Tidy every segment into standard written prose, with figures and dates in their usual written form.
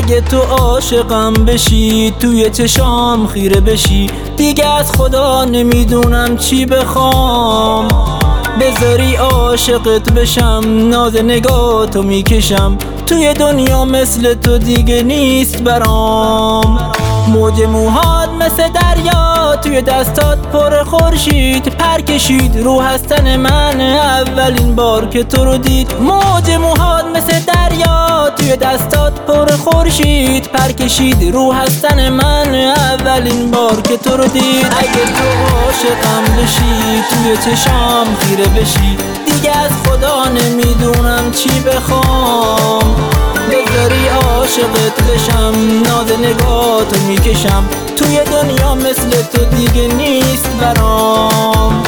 اگه تو عاشقم بشی، توی چشام خیره بشی، دیگه از خدا نمیدونم چی بخوام. بذاری عاشقت بشم، ناز نگاهتو میکشم، توی دنیا مثل تو دیگه نیست برام. موج موهات مثل دریا، توی دستات پر خورشید، پر کشید رو هستن من اولین بار که تو رو دید. موج موهات مثل دریا، توی دستات پر خورشید، پر کشید رو هستن من اولین بار که تو رو دید. اگه تو عاشقم بشی، توی چشام خیره بشی، دیگه از خدا نمیدونم چی بخوام. بذاری عاشقت بشم، ناز نگاهتو میکشم، توی دنیا مثل تو دیگه نیست برام.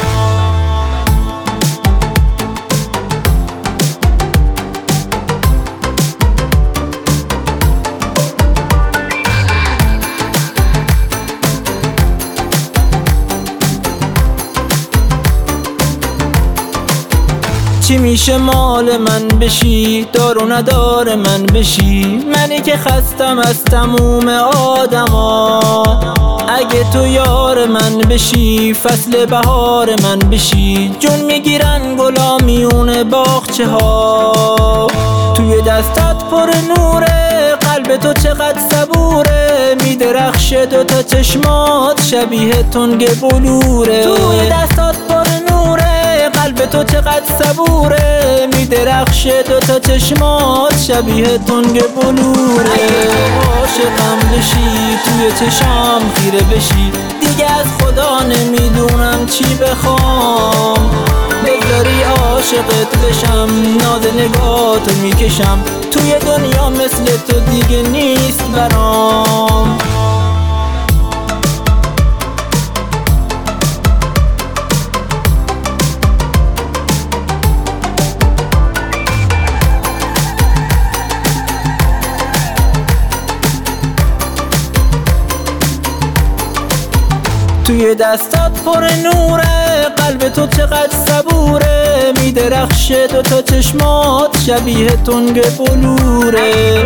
چی میشه مال من بشی، دار و ندار من بشی، منی که خستم از تموم آدما. اگه تو یار من بشی، فصل بهار من بشی، جون میگیرن گلا میون باغچه ها. توی دستات پر نوره، قلب تو چقدر صبوره، میدرخشه دوتا چشمات شبیه تنگ بلوره. توی دستات پر نوره، قلب تو چقدر صبوره، میدرخشه دوتا چشمات شبیه تنگ بلوره. اگه عاشقم بشی، توی چشام خیره بشی، دیگه از خدا نمیدونم چی بخوام. بذاری عاشقت بشم، ناز نگاهتو میکشم، توی دنیا مثل تو دیگه نیست برام. توی دستات پر نوره، قلب تو چقدر صبوره، میدرخشه دوتا چشمات شبیه تنگ بلوره.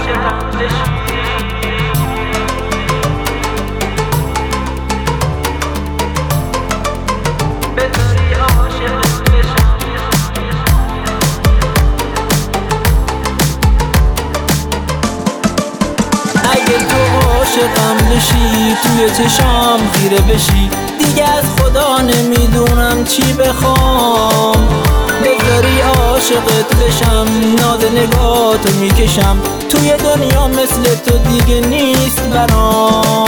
اگه تو عاشقم بشی، توی چشام خیره بشی، دیگه از خدا نمیدونم چی بخوام. بذاری عاشقت بشم، ناز نگاهتو میکشم، توی دنیا مثل تو دیگه نیست برام.